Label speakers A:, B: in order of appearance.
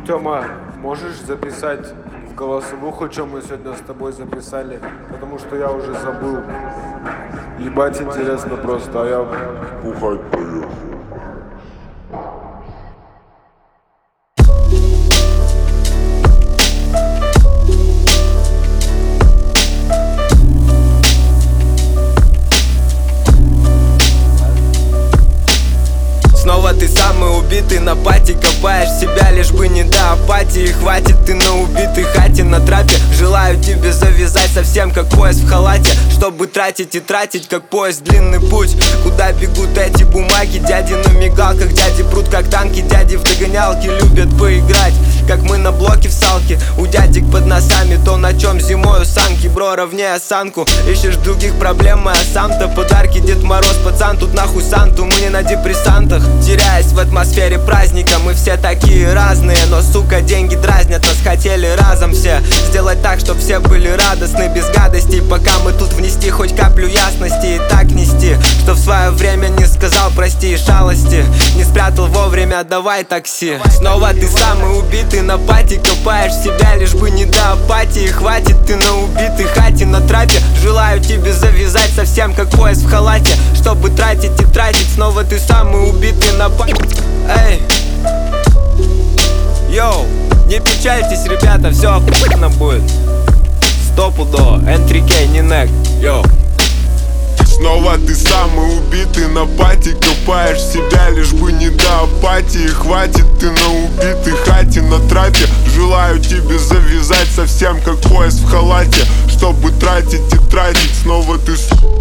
A: Тёма, можешь записать в голосовуху, что мы сегодня с тобой записали? Потому что я уже забыл. Ебать интересно просто, а я бухать поехал.
B: Снова ты самый убитый, на пати копаешь себя, лишь бы не до апатии. Хватит ты на убитой хате, на трапе. Желаю тебе завязать совсем как поезд в халате, чтобы тратить и тратить, как поезд длинный путь. Куда бегут эти бумаги? Дяди на мигалках, дяди прут как танки. Дяди в догонялки любят поиграть, как мы на блоке в салке. У дядек под носами то, на чем зимою санки. Бро, ровнее осанку, ищешь других проблем, а сам-то подарки Дед Мороз, пацан, тут нахуй Санту. Мы не на депрессантах, теряясь в атмосфере праздника. Мы все такие разные, но, сука, деньги дразнят нас. Хотели разом все сделать так, чтоб все были радостны, без гадостей. Пока мы тут внести хоть каплю ясности и так нести, что в свое время не сказал прости и шалости, не спрятал вовремя, давай такси. Снова ты самый убитый, на пати копаешь себя, лишь бы не до апатии. Хватит ты на убитой хате, на трапе. Желаю тебе завязать совсем как поезд в халате, чтобы тратить и тратить. Снова ты самый убитый, на пати. Эй, йоу, не печальтесь, ребята, все охуенно будет. Стопудово, N3K, не нек, йоу.
C: Снова ты самый убитый, на пати копаешь себя, лишь бы не до апатии. Хватит ты на убитой хате, на трапе. Желаю тебе завязать совсем как поезд в халате, чтобы тратить и тратить. Снова ты